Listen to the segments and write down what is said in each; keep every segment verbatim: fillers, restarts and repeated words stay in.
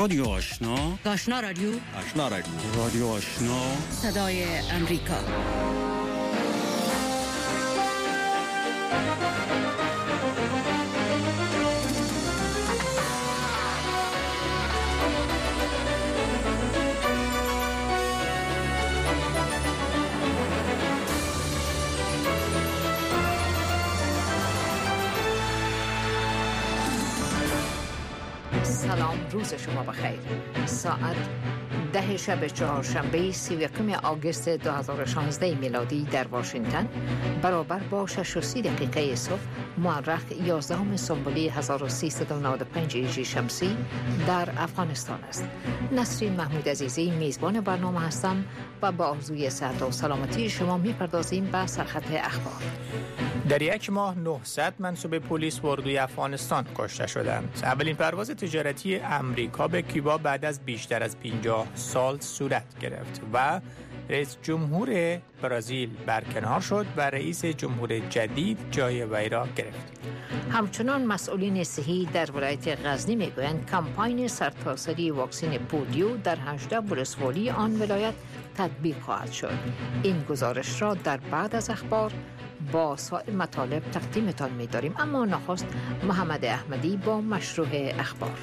رادیو آشنا، آشنا رادیو آشنا رادیو رادیو آشنا، صدای امریکا. سلام، روز شما بخیر. ساعت ده شب چهارشنبه سی و یکم آگوست دو هزار و شانزده میلادی در واشنگتن برابر با شش و سی دقیقه صبح مورخ یازدهم سنبولی هزار و سیصد و نود و پنج هجری شمسی در افغانستان است. نسرین محمود عزیزی میزبان برنامه هستم و با آرزوی صحت و سلامتی شما میپردازیم به سرخط اخبار. در یک ماه نهصد منصوب پلیس و اردوی افغانستان کشته شدند. اولین پرواز تجارتی امریکا به کوبا بعد از بیشتر از پنجاه سال صورت گرفت و رئیس جمهور برزیل برکنار شد و رئیس جمهور جدید جای وی را گرفت. همچنان مسئولین صحی در ولایت غزنی میگویند کمپاین سرتاسری واکسن پولیو در هجده ولسوالی آن ولایت تطبیق خواهد شد. این گزارش را در بعد از اخبار با سایر مطالب تقدیمتان می‌داریم، اما نخست محمد احمدی با مشروع اخبار.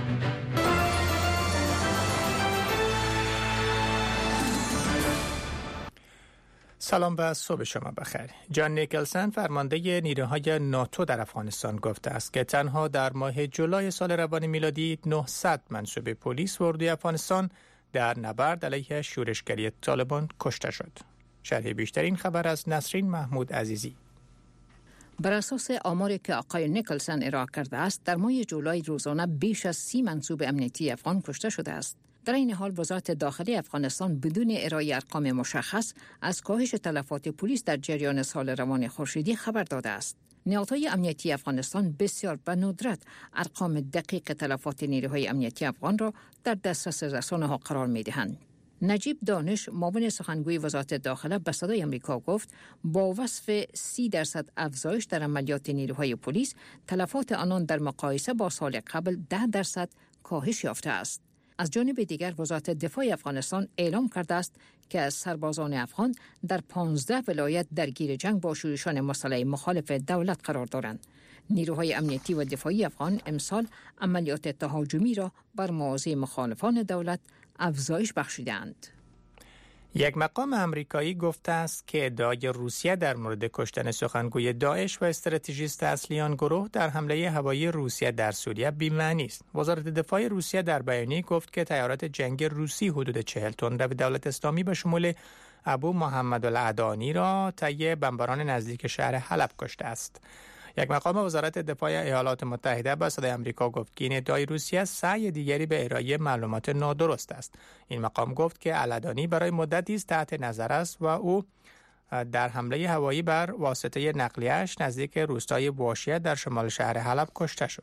سلام و صبح شما بخیر. جان نیکلسن فرمانده نیروهای ناتو در افغانستان گفته است که تنها در ماه جولای سال روان میلادی نهصد منصوب پلیس و اردوی افغانستان در نبرد علیه شورشگری طالبان کشته شد. شرح بیشتر این خبر از نسرین محمود عزیزی. بر اساس آماری که آقای نیکلسن ارائه کرده است، در ماه جولای روزانه بیش از سی منصوب امنیتی افغان کشته شده است. در این حال وزارت داخلی افغانستان بدون ارائه ارقام مشخص از کاهش تلفات پلیس در جریان سال روان خورشیدی خبر داده است. نهادهای امنیتی افغانستان بسیار به ندرت ارقام دقیق تلفات نیروهای امنیتی افغان را در دسترس رسانه‌ها قرار می‌دهند. نجیب دانش، معاون سخنگوی وزارت داخله، به صدای امریکا گفت با وصف سی درصد افزایش در عملیات نیروهای پلیس، تلفات آنان در مقایسه با سال قبل ده درصد کاهش یافته است. از جانب دیگر وزارت دفاع افغانستان اعلام کرده است که از سربازان افغان در پانزده ولایت درگیر جنگ با شورشان مسلح مخالف دولت قرار دارند. نیروهای امنیتی و دفاعی افغان امسال عملیات تهاجمی را بر مواضع مخالفان دولت افزایش بخشیدند. یک مقام امریکایی گفته است که ادعای روسیه در مورد کشتن سخنگوی داعش و استراتژیست اصلی آن گروه در حمله هوایی روسیه در سوریه بی‌معنی است. وزارت دفاع روسیه در بیانیه گفت که تیارات جنگی روسی حدود چهل تن رو دولت اسلامی به شمول ابو محمد العدانی را طی بمباران نزدیک شهر حلب کشته است. یک مقام وزارت دفاع ایالات متحده به صدای آمریکا گفت که این ادعای روسیه سعی دیگری به ارائه معلومات نادرست است. این مقام گفت که العدانی برای مدتی است تحت نظر است و او در حمله هوایی بر واسطه نقلیه‌اش نزدیک روستای بوشیه در شمال شهر حلب کشته شد.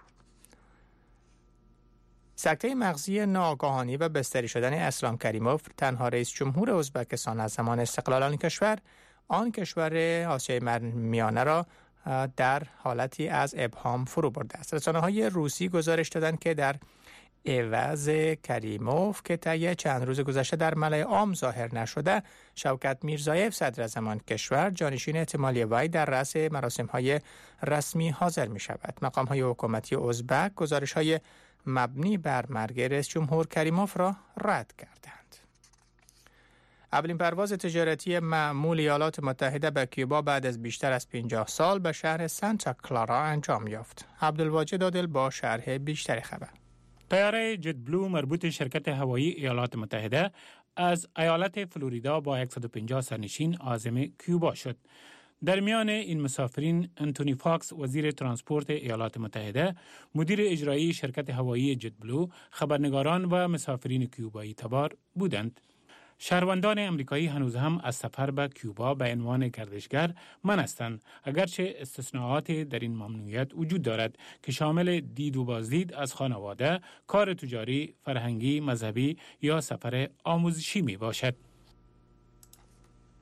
سکته مغزی ناآگاهانه و بستری شدن اسلام کریموف، تنها رئیس جمهور ازبکستان از زمان استقلال آن کشور، آن کشور آسیای میانه را در حالتی از ابهام فرو برده است. رسانه‌های روسی گزارش دادند که در عوض کریموف که طی چند روز گذشته در ملأ عام ظاهر نشده، شوکت میرزایف صدر زمان کشور جانشین احتمالی وی در رأس مراسم‌های رسمی حاضر می شود. مقام‌های حکومتی ازبک گزارش‌های مبنی بر مرگ رئیس جمهور کریموف را رد کردند. اولین پرواز تجارتی معمول ایالات متحده به کوبا بعد از بیشتر از پنجاه سال به شهر سانتا کلارا انجام یافت. عبدالواجد عادل با شرح بیشتر خبر. طیاره جت بلو مربوط شرکت هوایی ایالات متحده از ایالت فلوریدا با صد و پنجاه سرنشین عازم کوبا شد. در میان این مسافرین انتونی فاکس، وزیر ترانسپورت ایالات متحده، مدیر اجرایی شرکت هوایی جت بلو، خبرنگاران و مسافرین کوبایی تبار بودند. شهروندان امریکایی هنوز هم از سفر به کوبا به عنوان گردشگر منع هستند، اگرچه استثناءاتی در این ممنوعیت وجود دارد که شامل دید و بازدید از خانواده، کار تجاری، فرهنگی، مذهبی یا سفر آموزشی می باشد.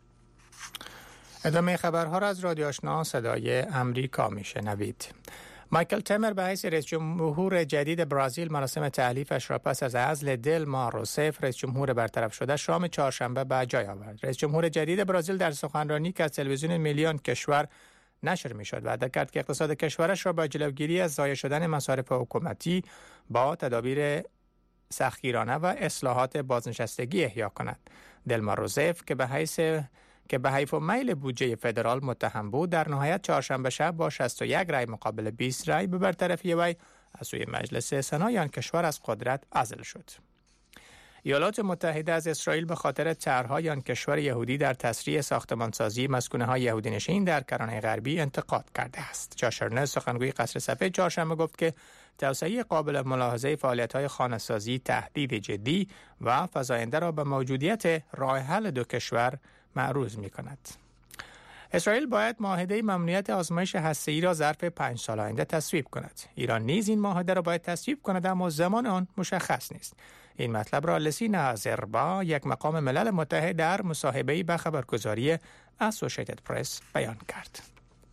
ادامه خبرها را از رادیو آشنا صدای امریکا می شنوید. مایکل تمر به حیث رئیس جمهور جدید برزیل مراسم تحلیفش را پس از عزل دلما روسف رئیس جمهور برطرف شده شام چهارشنبه به جای آورد. رئیس جمهور جدید برزیل در سخنرانی که از تلویزیون میلیون کشور نشر میشد وعده کرد که اقتصاد کشورش را با جلوگیری از ضایع شدن مصارف حکومتی با تدابیر سختگیرانه و اصلاحات بازنشستگی احیا کند. دلما روسف که به حیث که به حیف و میل بودجه فدرال متهم بود در نهایت چهارشنبه شب با شصت و یک رای مقابل بیست رای به برطرفی وی از سوی مجلس سنا آن کشور از قدرت عزل شد. ایالات متحده از اسرائیل به خاطر طرح‌های آن کشور یهودی در تسریع ساختمانسازی مسکونه‌های یهودی نشین در کرانه غربی انتقاد کرده است. جاشرنه سخنگوی قصر سفید چهارشنبه گفت که توسعه قابل ملاحظه فعالیت‌های خانه‌سازی تهدید جدی و فزاینده را به موجودیت راه حل دو کشور معروض می‌کند. اسرائیل باید معاهده ممنوعیت آزمایش هسته‌ای را ظرف پنج سال آینده تصویب کند. ایران نیز این معاهده را باید تصویب کند اما زمان آن مشخص نیست. این مطلب را لسینا زربا یک مقام ملل متحد در مصاحبه‌ای به خبرگزاری اسوسییتد پرس بیان کرد.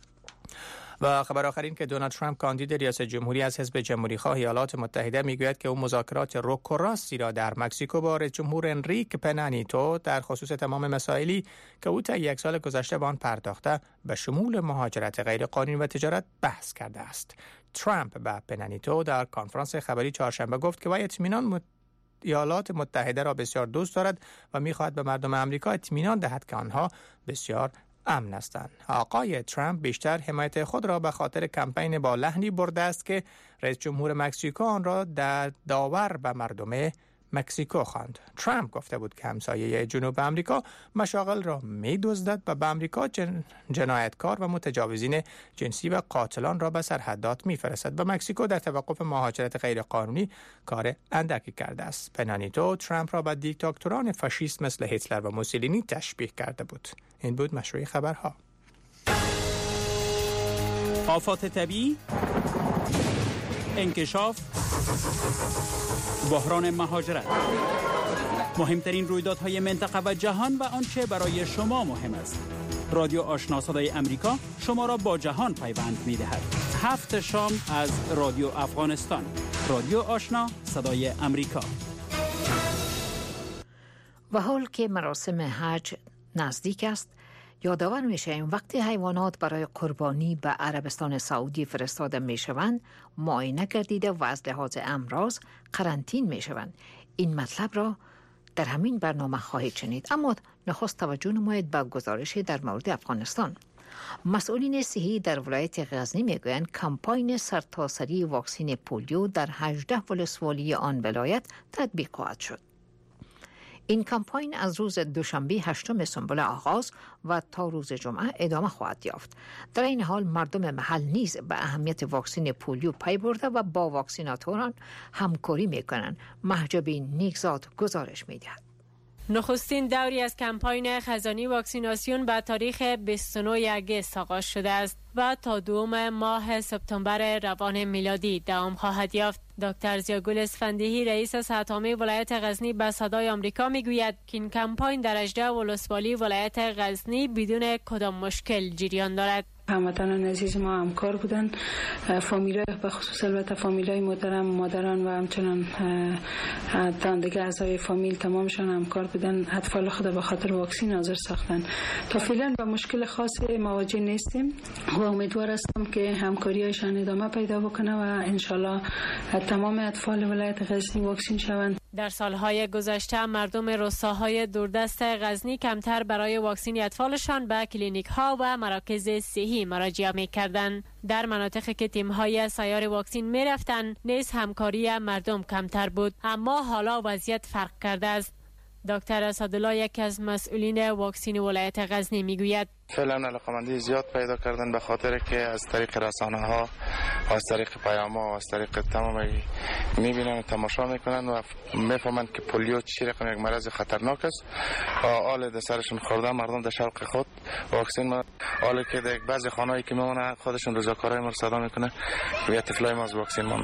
و خبر آخرین که دونالد ترامپ کاندید ریاست جمهوری از حزب جمهوری‌خواه ایالات متحده میگوید که او مذاکرات رک و راستی را در مکزیکو با رئیس جمهور انریک پنا نیتو در خصوص تمام مسائلی که او تا یک سال گذشته به آن پرداخته به شمول مهاجرت غیرقانونی و تجارت بحث کرده است. ترامپ به پنا نیتو در کنفرانس خبری چهارشنبه گفت که وی اطمینان مت... ایالات متحده را بسیار دوست دارد و می‌خواهد به مردم آمریکا اطمینان دهد که آنها بسیار امن هستند. آقای ترامپ بیشتر حمایت خود را به خاطر کمپین با لحنی برده است که رئیس جمهور مکزیکو آن را در داور به مردم مکزیکو خواند. ترامپ گفته بود که همسایه جنوب آمریکا مشاغل را می‌دزدد و به آمریکا جن... جنایتکار و متجاوزین جنسی و قاتلان را به سرحدات می‌فرستد و مکزیکو در توقف مهاجرت غیرقانونی کار اندکی کرده است. پنا نیتو ترامپ را با دیکتاتوران فاشیست مثل هیتلر و موسولینی تشبیه کرده بود. این بود مشروع خبرها. آفات طبیعی، انکشاف، بحران مهاجرت، مهمترین رویدادهای منطقه و جهان و آنچه برای شما مهم است. رادیو آشنا صدای امریکا شما را با جهان پیوند می‌دهد. هفت شام از رادیو افغانستان. رادیو آشنا صدای امریکا. و حال که مراسم حج نزدیک است، یادآور میشیم وقتی حیوانات برای قربانی به عربستان سعودی فرستاده میشوند، معاینه گردیده و از لحاظ امراض قرنطین میشوند. این مطلب را در همین برنامه خواهید شنید، اما نخست توجه نمایید به گزارشی در مورد افغانستان. مسئولین صحی در ولایت غزنی میگویند کمپاین سرتاسری واکسین پولیو در هجده ولسوالی آن ولایت تطبیق خواهد شد. این کمپاین از روز دوشنبه هشتم سنبل آغاز و تا روز جمعه ادامه خواهد یافت. در این حال مردم محل نیز به اهمیت واکسین پولیو پی برده و با واکسیناتوران همکاری میکنند. محجبی نیکزاد گزارش میدهد. نخستین دوری از کمپاین خزانی واکسیناسیون به تاریخ بیست و نه اگست آغاز شده است و تا دوم ماه سپتامبر روان میلادی دوام خواهد یافت. دکتر زیاگل اسفندیهی رئیس صحت‌عامه ولایت غزنی به صدای آمریکا میگوید که این کمپاین در هجده ولسوالی ولایت غزنی بدون کدام مشکل جریان دارد. هموطنان عزیز ما همکار بودن، فامیلای به خصوص البته فامیلای محترم، مادران و همچنان دیگه اعضای فامیل تمامشان همکار بودن. اطفال خود به خاطر واکسین حاضر ساختن. تا فعلا با مشکل خاصی مواجه نیستیم و امیدوار هستم که همکاریشان ادامه پیدا بکنه و انشالله تمام اطفال ولایت غزنی واکسین شوند. در سالهای گذشته مردم روستاهای دوردست غزنی کمتر برای واکسین اطفالشان به کلینیک ها و مراکز صحی مراجعه می‌کردند. در مناطقی که تیم‌های سیار واکسین می‌رفتند نیز همکاری مردم کمتر بود، اما حالا وضعیت فرق کرده است. دکتر اسدالله یکی از مسئولین واکسین ولایت غزنی میگوید فعلا علاقمندی زیاد پیدا کردن به خاطر که از طریق رسانه ها و از طریق پیام ها و از طریق تمام میبینن و تماشا میکنن و میفهمند که پولیو چی رقم یک مرض خطرناک است و آل در سرشون خورده مردم در شوق خود واکسین ما آل که در بعضی خانه‌ای که میمونه خودشون رضاکارای ما صدا میکنه و طفلای ما از واکسین ماندن.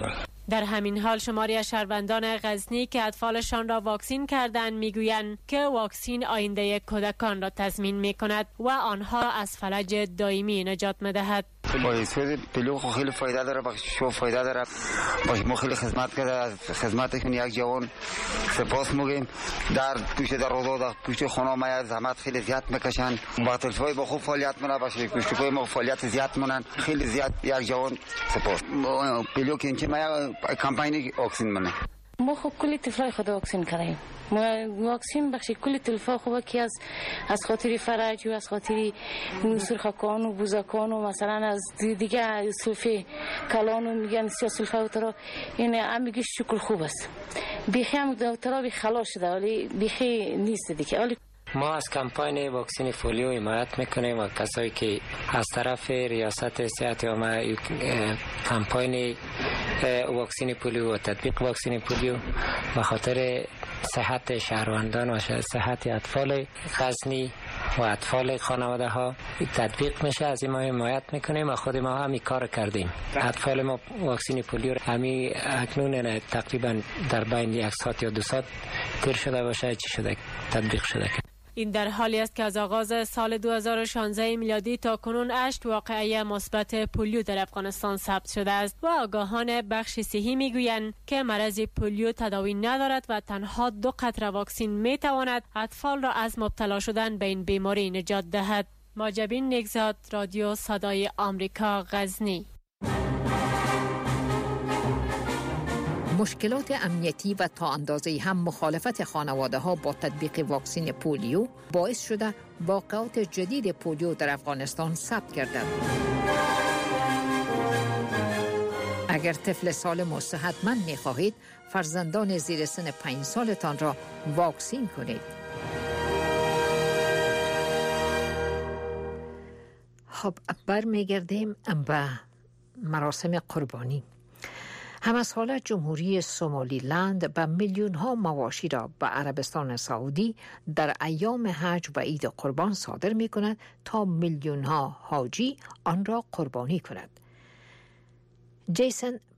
در همین حال شماری از شهروندان غزنی که اطفالشان را واکسین کردند میگویند که واکسین آینده کودکان را تضمین میکند و آنها از فلج دائمی نجات میدهد. واکسن پلیو خیلی فایده داره، با شو فایده داره. باش ما خیلی خدمت کرده، از خدمتشون یک جوان سپاس میگیم. در پشت در روزا در پشت خونه ما زحمت خیلی زیاد میکشن، با تلفای با خوب فعالیت میکنن، باشه پشتکای ما فعالیت زیاد میکنن، خیلی زیاد یک جوان سپاس. پلیو که اینچه ما کمپاین واکسن منه. ما خب کلی طفلای خود واکسن کردیم. ما واکسن بخش کلی طفلا خوبه که از از خاطر فرج و از خاطر سرخکان و بوزکان و مثلا از دیگه سلفه کلان و میگن سلفه و ترا این هم میگه شکل خوب است. بیخی هم ترا بی خلاص شده ولی بیخی نیست دیگه. ولی ما از کمپاین واکسن پولیو حمایت میکنیم و کسایی که از طرف ریاست صحت عامه کمپاین واکسن پولیو و تطبیق واکسن پولیو به خاطر صحت شهروندان و صحت اطفال غزنی و اطفال خانواده ها تطبیق میشه، از این ما حمایت میکنیم و خود ما همین کار کردیم. اطفال ما واکسن پولیو همین اکنون تقریبا در بین یک ساعت یا دو ساعت تیر شده باشه چی شده تطبیق شده. این در حالی است که از آغاز سال دو هزار و شانزده میلادی تا کنون هشت واقعه مثبت پولیو در افغانستان ثبت شده است و آگاهان بخش صحی میگویند که مرض پولیو تداوی ندارد و تنها دو قطره واکسن میتواند اطفال را از مبتلا شدن به این بیماری نجات دهد. ماجبین نگزاد، رادیو صدای آمریکا، غزنی. مشکلات امنیتی و تا اندازه هم مخالفت خانواده ها با تطبیق واکسن پولیو باعث شده واقعات جدید پولیو در افغانستان ثبت گردد. اگر طفل سالم و صحتمند می خواهید فرزندان زیر سن پنج سالتان را واکسین کنید. خب برمیگردیم به مراسم قربانی. هم از حال جمهوری سومالیلند به میلیون ها مواشی را به عربستان سعودی در ایام حج و عید قربان صادر می کند تا میلیون ها حاجی آن را قربانی کند. جیسن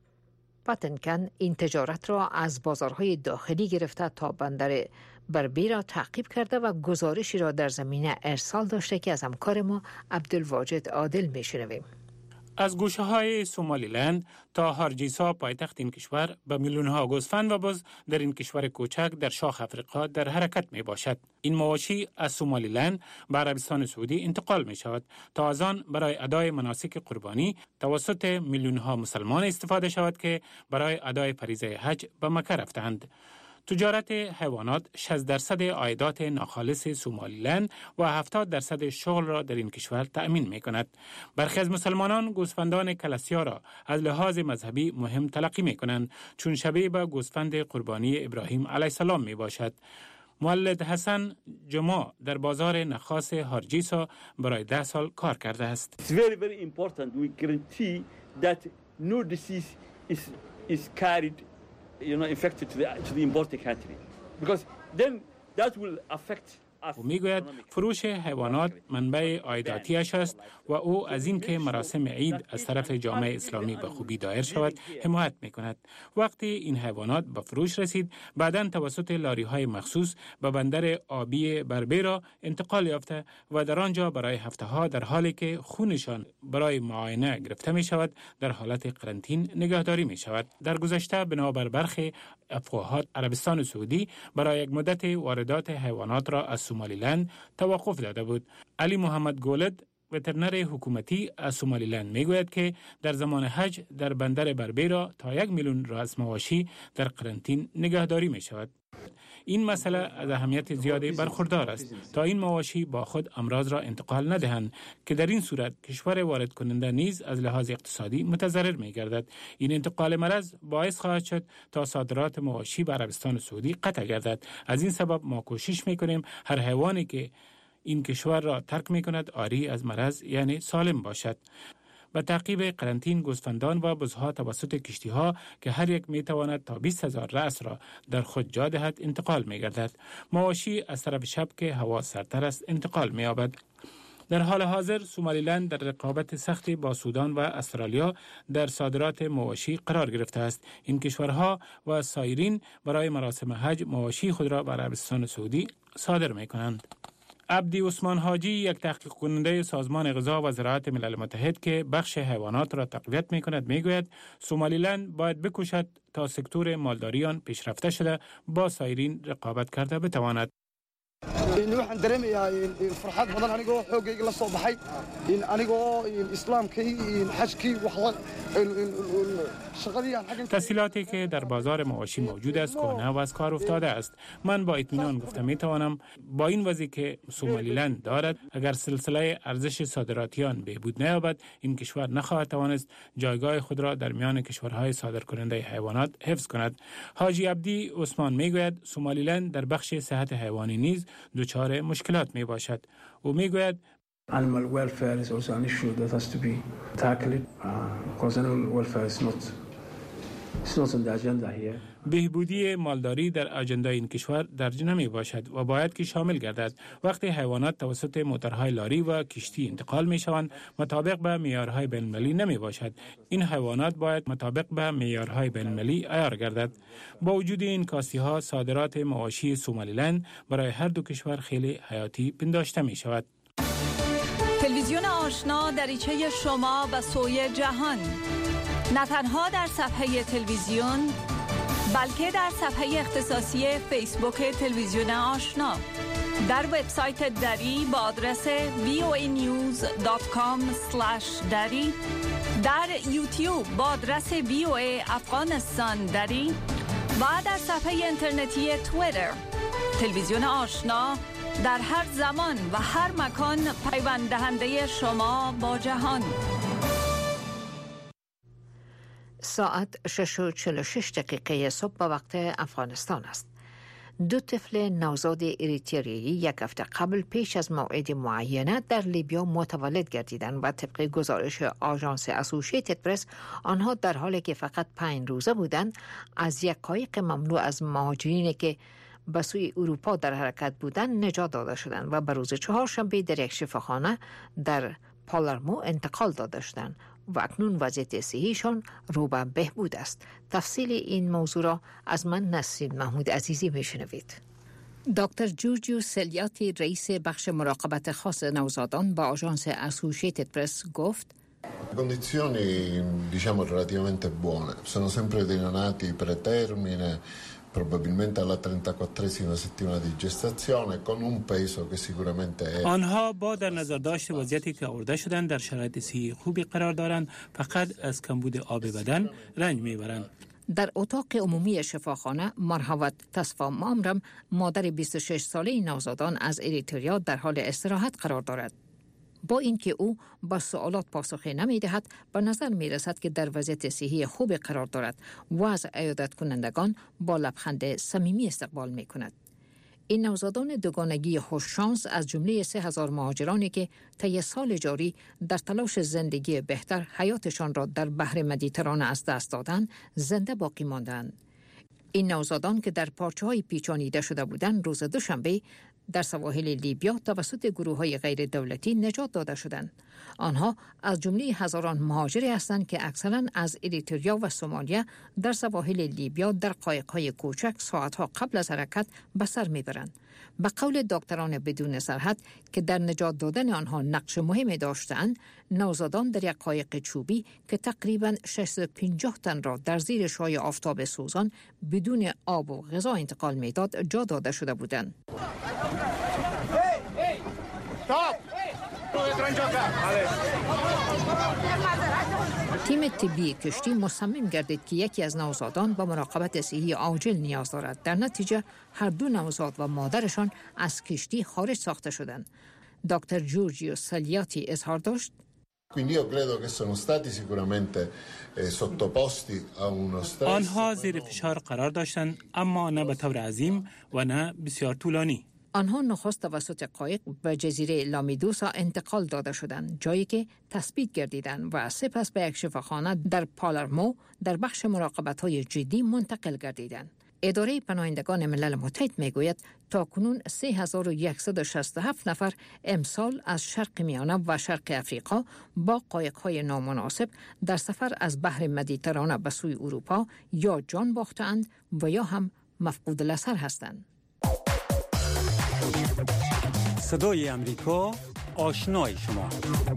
پاتنکن این تجارت را از بازارهای داخلی گرفته تا بندر بربیرا تعقیب کرده و گزارشی را در زمینه ارسال داشته که از همکار ما عبدالواجد عادل می شنویم. از گوشه های سومالیلند تا هارجیسا پایتخت این کشور به میلیون ها گوسفند و بز در این کشور کوچک در شاخ افریقا در حرکت می باشد. این مواشی از سومالیلند به عربستان سعودی انتقال می شود تا از آن برای ادای مناسک قربانی توسط میلیون ها مسلمان استفاده شود که برای ادای فریضه حج به مکه رفتند. تجارت حیوانات شصت درصد عایدات ناخالص سومالیلند و هفتاد درصد شغل را در این کشور تأمین می کند. برخی از مسلمانان گوسفندان کلسیا را از لحاظ مذهبی مهم تلقی می کنند چون شبیه به گوسفند قربانی ابراهیم علیه السلام می باشد. مولد حسن جمعه در بازار نخاس هارجیسا برای ده سال کار کرده است. It's very very important we guarantee that no disease is is carried you know infected to the to the importing country because then that will affect او میگوید فروش حیوانات منبع عایداتیش است و او از این که مراسم عید از طرف جامعه اسلامی به خوبی دایر شود حمایت میکند. وقتی این حیوانات به فروش رسید بعداً توسط لاری های مخصوص به بندر آبی بربیرا انتقال یافته و در آنجا برای هفته ها در حالی که خونشان برای معاینه گرفته می شود در حالت قرنطین نگهداری می شود. در گذشته بنابر برخی افواهات عربستان سعودی برای یک مدت واردات حیوانات را از سومالیلند توقف داده بود. علی محمد گولد وترنر حکومتی از سومالیلند میگوید که در زمان حج در بندر بربیرا تا یک میلیون راس مواشی در قرنطین نگهداری می شود. این مسئله از اهمیت زیادی برخوردار است تا این مواشی با خود امراض را انتقال ندهند که در این صورت کشور وارد کننده نیز از لحاظ اقتصادی متضرر می گردد. این انتقال مرض باعث خواهد شد تا صادرات مواشی به عربستان سعودی قطع گردد. از این سبب ما کوشش می کنیم هر حیوانی که این کشور را ترک می کند آری از مرض یعنی سالم باشد. به تعقیب قرنطین گوسفندان و بزها توسط کشتی ها که هر یک می تواند تا بیست هزار رأس را در خود جا دهد انتقال می گردد. مواشی از طرف شب که هوا سردتر است انتقال می یابد. در حال حاضر سومالیلند در رقابت سختی با سودان و استرالیا در صادرات مواشی قرار گرفته است. این کشورها و سایرین برای مراسم حج مواشی خود را به عربستان سعودی صادر می کنند. عبدی عثمان حاجی، یک تحقیق کننده سازمان غذا و زراعت ملل متحد که بخش حیوانات را تقویت می کند، می گوید سومالیلند باید بکوشد تا سکتور مالداری آن پیشرفته شده با سایرین رقابت کرده بتواند. in waxaan dareemayaa in farxad badan anigoo xoogayga la soo baxay in anigoo in islaamkii in xajkii wax تسهیلاتی که در بازار مواشی موجود است کهنه و از کار افتاده است. من با اطمینان گفته می توانم با این وضعی که سومالیلند دارد، اگر سلسله ارزش صادراتیان بهبود نیابد، این کشور نخواهد توانست جایگاه خود را در میان کشورهای صادرکننده حیوانات حفظ کند. حاجی عبدی عثمان می گوید سومالیلند در بخش صحت حیوانی نیز دچار مشکلات می باشد. او می گوید Animal welfare is also an issue that has to be tackled uh, because animal welfare is not, it's not on the agenda here. بهبودی مالداری در اجندای این کشور درج نمی باشد و باید که شامل گردد. وقتی حیوانات توسط موتورهای لاری و کشتی انتقال می شوند مطابق به معیارهای بین المللی نمی باشد. این حیوانات باید مطابق به معیارهای بین المللی عیار گردد. با وجود این کاستی ها صادرات مواشی سومالیلند برای هر دو کشور خیلی حیاتی پنداشته می شود. تلویزیون آشنا دریچه شما به سوی جهان، نه تنها در صفحه تلویزیون بلکه در صفحه اختصاصی فیسبوک تلویزیون آشنا، در وبسایت دری با آدرس وی او ای نیوز دات کام اسلش دری، در یوتیوب با آدرس وی او ای افغانستان دری و در صفحه اینترنتی توییتر. تلویزیون آشنا در هر زمان و هر مکان پیوند دهنده شما با جهان. ساعت شش و چهل و شش دقیقه صبح به وقت افغانستان است. دو طفل نوزاد اریتریایی یک هفته قبل پیش از موعد معینه در لیبیا متولد گردیدند و طبق گزارش آژانس اسوشیتد پرس آنها در حالی که فقط پنج روزه بودند از یک قایق مملو از مهاجرینی که به سوی اروپا در حرکت بودند نجات داده شدند و به روز چهارشنبه در یک شفاخانه در پالرمو انتقال داده شدند و اکنون وضعیت صحیشان رو به بهبود است. تفصیل این موضوع را از من نسرین محمود عزیزی میشنوید. دکتر جورجیو سلیاتی رئیس بخش مراقبت خاص نوزادان با آژانس اسوشیتد پرس گفت condizioni diciamo relativamente buone, sono sempre dei neonati pretermine, probabilmente alla trentaquattresima settimana di gestazione con un peso che sicuramente è. آنها با در نظر داشت وضعیتی که آورده شدند در شرایط صحی خوبی قرار دارند، فقط از کمبود آب بدن رنج میبرند. در اتاق عمومی شفاخانه مرحوت تصفا مامرم مادر بیست و شش ساله نوزادان از اریتریا در حال استراحت قرار دارد. با اینکه او با سوالات پاسخی نمی دهد، به نظر می رسد که در وضعیت صحی خوبی قرار دارد و از عیادت کنندگان با لبخند صمیمی استقبال می کند. این نوزادان دوگانگی خوششانس از جمله سه هزار مهاجرانی که طی سال جاری در تلاش زندگی بهتر حیاتشان را در بحر مدیترانه از دست دادند، زنده باقی ماندند. این نوزادان که در پارچه‌های پیچانیده شده بودند، روز دوشنبه در سواحل لیبیا توسط گروه‌های غیر دولتی نجات داده شدند. آنها از جمله هزاران مهاجری هستند که اکثراً از اریتریا و سومالیا در سواحل لیبیا در قایق‌های کوچک ساعت‌ها قبل از حرکت به سر می‌برند. به قول دکتران بدون سرحد که در نجات دادن آنها نقش مهمی داشتند، نوزادان در یک قایق چوبی که تقریباً ششصد و پنجاه تن را در زیر شعاع آفتاب سوزان بدون آب و غذا انتقال می‌داد جا داده شده بودند. تیم طبی کشتی مصمم گردید که یکی از نوزادان با مراقبت صحی عاجل نیاز دارد. در نتیجه هر دو نوزاد و مادرشان از کشتی خارج ساخته شدند. دکتر جورجیو سلیاتی اظهار داشت Quindi io credo che sono stati sicuramente eh, sottoposti a uno stress. آنها زیر فشار قرار داشتند، اما نه به طور عظیم و نه بسیار طولانی. آنها نخست توسط قایق به جزیره لامیدوسا انتقال داده شدند، جایی که تثبیت گردیدند و سپس به یک شفاخانه در پالرمو در بخش مراقبت‌های جدی منتقل گردیدند. اداره پناهندگان ملل متحد میگوید تاکنون سه هزار و صد و شصت و هفت نفر امسال از شرق میانه و شرق افریقا با قایق‌های نامناسب در سفر از بحر مدیترانه به سوی اروپا یا جان باختند و یا هم مفقود الاثر هستند. صدای امریکا، آشنای شما.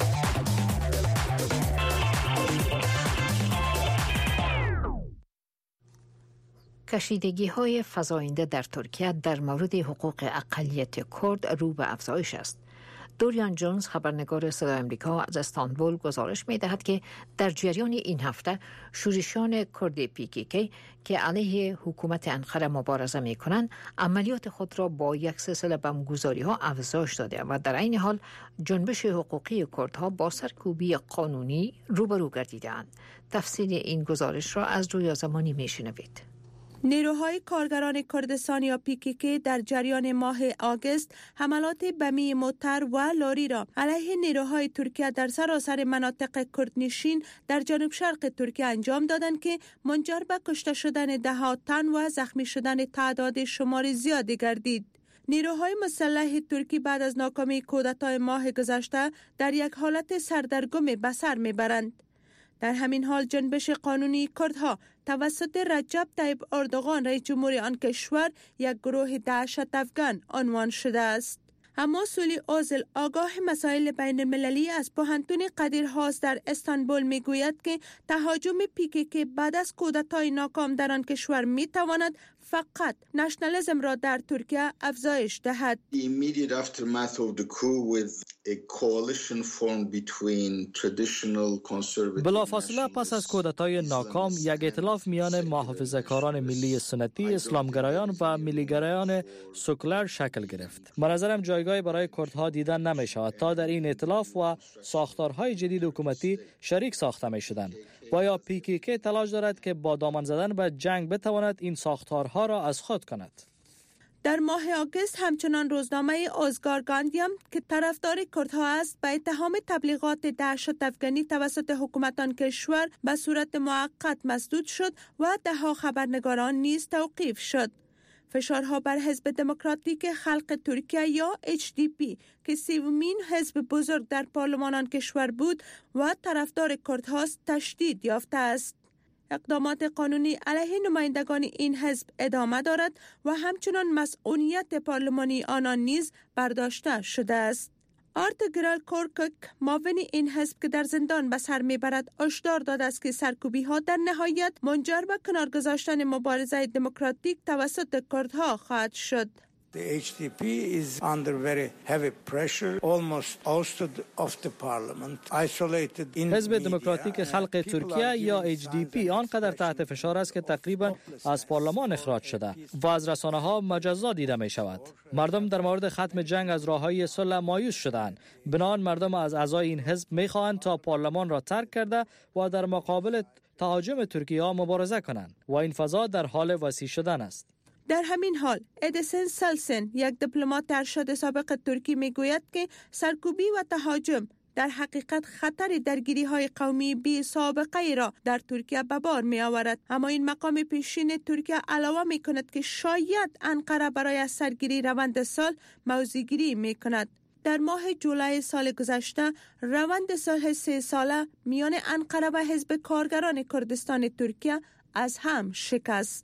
کشیدگی های فزاینده در ترکیه در مورد حقوق اقلیت کرد رو به افزایش است. دوریان جونز خبرنگار صدای آمریکا از استانبول گزارش می دهد که در جریان این هفته شورشیان کرد پی کی کی که علیه حکومت انقره مبارزه می کنند عملیات خود را با یک سلسله بمبگذاری ها افزایش داده و در این حال جنبش حقوقی کردها با سرکوبی قانونی روبرو گردیدند. تفصیل این گزارش را از رویا زمانی می شنوید. نیروهای کارگران کردستان یا پی کی کی در جریان ماه آگوست حملات بمی موتر و لاری را علیه نیروهای ترکیه در سراسر مناطق کردنشین در جنوب شرق ترکیه انجام دادند که منجر به کشته شدن ده ها تن و زخمی شدن تعداد شمار زیادی گردید. نیروهای مسلح ترکی بعد از ناکامی کودتای ماه گذشته در یک حالت سردرگم به سر میبرند. در همین حال جنبش قانونی کردها توسط رجب طیب اردوغان رئیس جمهور آن کشور یک گروه دهشت افغان عنوان شده است. اما سولی اوزل آگاه مسائل بین المللی از پوهنتون قدیر هاس در استانبول می گوید که تهاجم پی کی کی بعد از کودتای ناکام در آن کشور می تواند فقط نشنالیسم را در ترکیه افزایش دهد. The immediate aftermath of the coup with a coalition formed between traditional conservative بلافاصله پس از کودتای ناکام یک ائتلاف میان محافظه‌کاران ملی سنتی، اسلامگرایان و ملیگرایان سکولار شکل گرفت. به نظرم جایگاهی برای کردها دیدن نمی شود تا در این ائتلاف و ساختارهای جدید حکومتی شریک ساخته می شدند. و یا پی کی کی تلاش دارد که با دامن زدن به جنگ بتواند این ساختارها را از خود کند. در ماه آگوست همچنان روزنامه اوزگار گاندیم که طرفدار کردها است به اتهام تبلیغات دهشت افغانی توسط حکومت آن کشور به صورت موقت مسدود شد و ده ها خبرنگاران نیز توقیف شد. فشارها بر حزب دموکراتیک خلق ترکیه یا اچ دی پی که سومین حزب بزرگ در پارلمان آن کشور بود و طرفدار کردها تشدید یافته است. اقدامات قانونی علیه نمایندگان این حزب ادامه دارد و همچنان مسئولیت پارلمانی آنان نیز برداشته شده است. آرتگرال کورکک معاون این حزب که در زندان به سر میبرد هشدار داده است که سرکوبی ها در نهایت منجر به کنار گذاشتن مبارزه دموکراتیک توسط کردها خواهد شد. The H D P is under very heavy pressure, almost ousted of the parliament, isolated in حزب دموکراتیک خلق ترکیه یا اچ دی پی آنقدر تحت فشار است که تقریبا از پارلمان اخراج شده و از رسانه‌ها مجزا دیده می شود. مردم در مورد ختم جنگ از راههای صلح مایوس شدند. بنابراین مردم از اعضای این حزب می خواهند تا پارلمان را ترک کرده و در مقابل تهاجم ترکیه مبارزه کنند و این فضا در حال وسیع شدن است. در همین حال ادیسن سلسن یک دیپلمات ارشد سابق ترکی میگوید که سرکوبی و تهاجم در حقیقت خطر درگیری های قومی بی سابقه ای را در ترکیه به بار می آورد. اما این مقام پیشین ترکیه علاوه می کند که شاید انقره برای از سرگیری روند صلح موضع‌گیری می کند. در ماه جولای سال گذشته روند صلح سه ساله میان انقره و حزب کارگران کردستان ترکیه از هم شکست.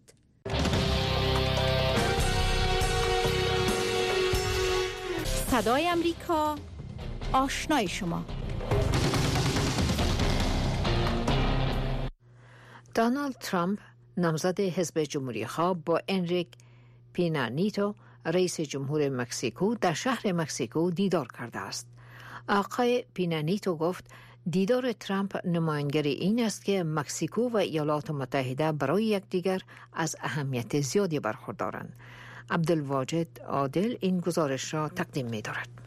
صدای امریکا، آشنای شما. دونالد ترامپ نامزد حزب جمهوری‌خواه با انریک پینا نیتو رئیس جمهور مکزیکو در شهر مکزیکو دیدار کرده است. آقای پینا نیتو گفت دیدار ترامپ نمایانگر این است که مکزیکو و ایالات متحده برای یکدیگر از اهمیت زیادی برخوردارند. عبدالواجد عادل این گزارش را تقدیم می دارد.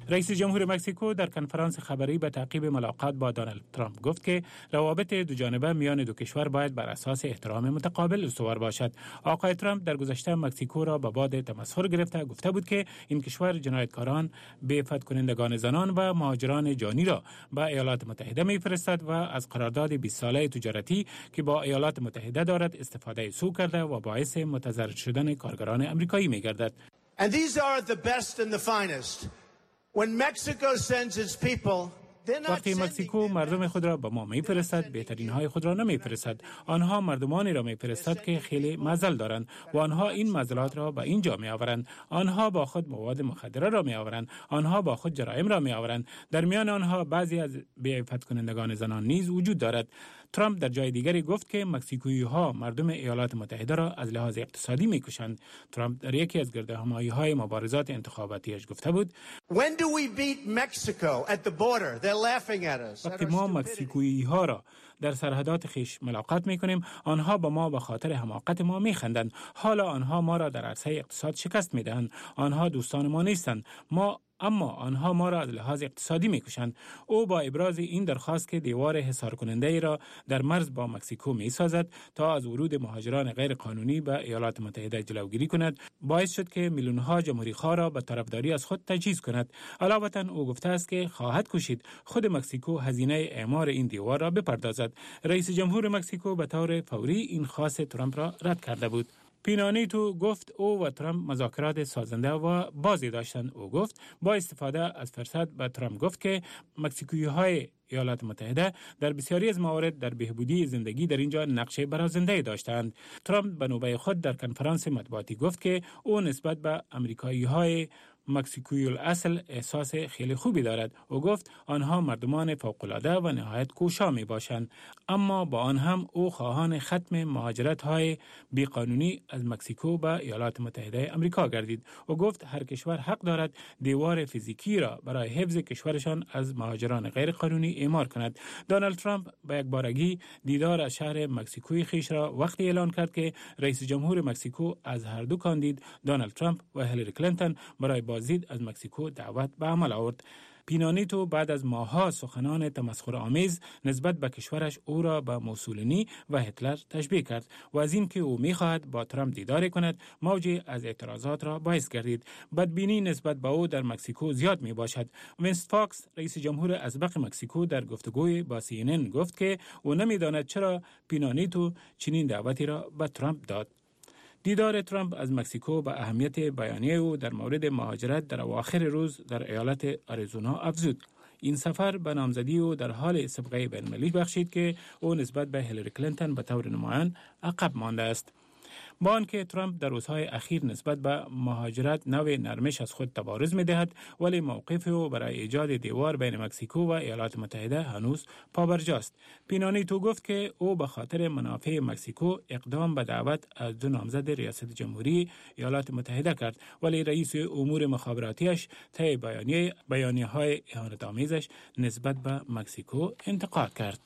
رئیس جمهور مکزیکو در کنفرانس خبری به تعقیب ملاقات با دونالد ترامپ گفت که روابط دوجانبه میان دو کشور باید بر اساس احترام متقابل استوار باشد. آقای ترامپ در گذشته مکزیکو را به باد تمسخر گرفته گفته بود که این کشور جنایتکاران، بیعفت کنندگان زنان و مهاجران جانی را به ایالات متحده میفرستد و از قرارداد بیست ساله تجارتی که با ایالات متحده دارد استفاده سوء کرده و باعث متضرر شدن کارگران امریکایی میگردد. And these are the best and the finest. When Mexico sends its people, وقتی مکزیکو مردم خود را به ما میفرستد، بهترین های خود را نمیفرستد. آنها مردمانی را میفرستد که خیلی معضل دارند و آنها این معضلات را به اینجا می آورند. آنها با خود مواد مخدره را می آورند. آنها با خود جرایم را می آورند. در میان آنها بعضی از بیعفت کنندگان زنان نیز وجود دارد. ترامپ در جای دیگری گفت که مکزیکویی ها مردم ایالات متحده را از لحاظ اقتصادی میکشند. ترامپ در یکی از گردهمایی های مبارزات انتخاباتیش گفته بود: When do we beat Mexico at the border? They're laughing at us. وقتی ما مکزیکویی ها را در سرحدات خیش ملاقات میکنیم، آنها با ما به خاطر حماقت ما میخندند. حالا آنها ما را در عرصه اقتصاد شکست میدهند. آنها دوستان ما نیستند. ما اما آنها ما را از لحاظ اقتصادی میکشند. او با ابراز این درخواست که دیوار حصار کننده ای را در مرز با مکزیکو می سازد تا از ورود مهاجران غیر قانونی به ایالات متحده جلوگیری کند، باعث شد که میلیون ها جمهوری خواه را به طرفداری از خود تجهیز کند. علاوه او گفته است که خواهد کوشید خود مکزیکو هزینه اعمار این دیوار را بپردازد. رئیس جمهور مکزیکو به طور فوری این خواست ترامپ را رد کرده بود. پینا نیتو گفت او و ترامپ مذاکرات سازنده و بازی داشتند. او گفت با استفاده از فرصت به ترامپ گفت که مکزیکویی های ایالات متحده در بسیاری از موارد در بهبودی زندگی در اینجا نقش برازنده داشتند. ترامپ به نوبه خود در کنفرانس مطبوعاتی گفت که او نسبت به امریکایی های مکزیکویی الاصل احساس خیلی خوبی دارد. او گفت آنها مردمان فوق‌العاده و نهایت کوشا می باشند، اما با آن هم او خواهان ختم مهاجرت های بیقانونی از مکزیکو به ایالات متحده آمریکا گردید. او گفت هر کشور حق دارد دیوار فیزیکی را برای حفظ کشورشان از مهاجران غیر قانونی اعمار کند. دونالد ترامپ به یک بارگی دیدار از شهر مکزیکوی خیش را وقتی اعلان کرد که رئیس جمهور مکزیکو از هر دو کاندید دونالد ترامپ و هیلاری کلینتون برای بازدید از مکزیکو دعوت به عمل آورد. پینا نیتو بعد از ماه‌ها سخنان تمسخرآمیز نسبت به کشورش او را به موسولینی و هتلر تشبیه کرد و از این که او می‌خواهد با ترامپ دیدار کند موجی از اعتراضات را باعث گردید. بدبینی نسبت به او در مکزیکو زیاد میباشد. وینس فاکس رئیس جمهور اسبق مکزیکو در گفتگوی با سی ان ان گفت که او نمی‌داند چرا پینا نیتو چنین دعوتی را به ترامپ داد. دیدار ترامپ از مکزیکو به اهمیت بیانیه او در مورد مهاجرت در اواخر روز در ایالت آریزونا افزود. این سفر به نامزدی او در حال سابقه بین‌المللی بخشید که او نسبت به هیلاری کلینتون به طور نمایان عقب مانده است. با آنکه ترامپ در روزهای اخیر نسبت به مهاجرت نوع نرمش از خود تبارز می‌دهد، ولی موقف او برای ایجاد دیوار بین مکزیکو و ایالات متحده هنوز پابرجاست. پینا نیتو گفت که او به خاطر منافع مکزیکو اقدام به دعوت از دو نامزد ریاست جمهوری ایالات متحده کرد، ولی رئیس امور مخابراتیش طی بیانیه بیانیه‌های اهانت‌آمیزش نسبت به مکزیکو انتقاد کرد.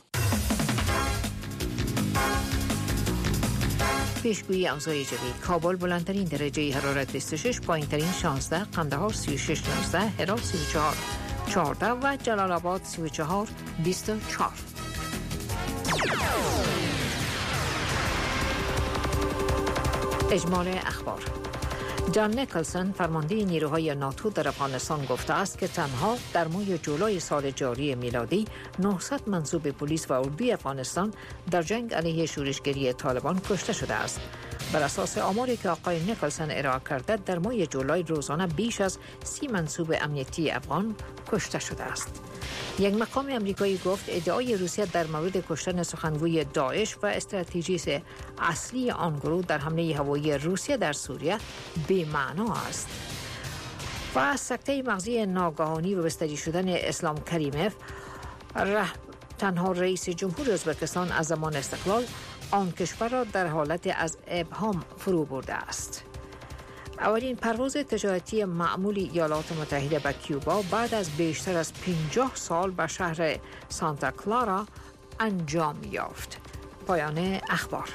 پیشگویی اوضاع جوی: کابل بلندترین درجه حرارت بیست و شش، پایینترین شانزده، قندهار سی و شش نوزده، هرات سی و چهار چهارده و جلال آباد سی و چهار بیست و چهار. اجمال اخبار: جان نیکلسن فرمانده نیروهای ناتو در افغانستان گفته است که تنها در ماه جولای سال جاری میلادی نهصد منصوب پلیس و اردوی افغانستان در جنگ علیه شورشگری طالبان کشته شده است. بر اساس آماری که آقای نیکلسن ارائه کرده، در ماه جولای روزانه بیش از سی منصوب امنیتی افغان کشته شده است. یک مقام امریکایی گفت ادعای روسیه در مورد کشتن سخنگوی داعش و استراتژیست اصلی آن گروه در حمله هوایی روسیه در سوریه بی‌معنا است. و سکته مغزی ناگهانی و بستری شدن اسلام کریموف، ره تنها رئیس جمهور ازبکستان از زمان استقلال، آن کشور را در حالت از ابهام فرو برده است. اولین پرواز تجارتی معمولی ایالات متحده به کیوبا بعد از بیشتر از پنجاه سال به شهر سانتا کلارا انجام یافت. پایان اخبار.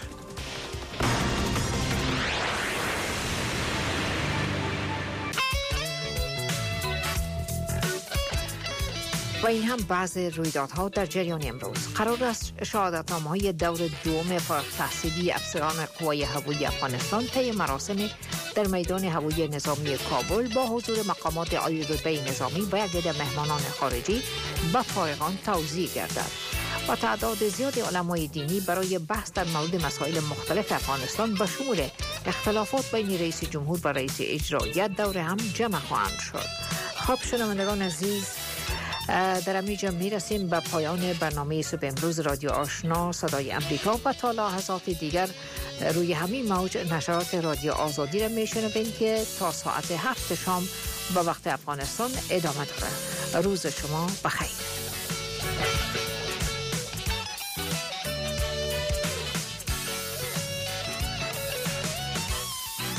و این هم بعض رویدادها در جریان امروز. قرار است شهادتنامه‌های دور دوم فارغ التحصیلی افسران قوای هوایی افغانستان طی مراسم در میدان هوایی نظامی کابل با حضور مقامات عالی رتبه نظامی و یک عده مهمانان خارجی به فارغان توزیع گردد. و تعداد زیاد علمای دینی برای بحث در مورد مسائل مختلف افغانستان به شمول اختلافات بین رئیس جمهور و رئیس اجرایی دور هم جمع خواهند شد. خب شنوندگان عزیز، در همینجا میرسیم به پایان برنامه صبح امروز رادیو آشنا صدای امریکا و تا لحظات دیگر روی همین موج نشرات رادیو آزادی را میشنوید که تا ساعت هفت شام به وقت افغانستان ادامه داره. روز شما بخیر.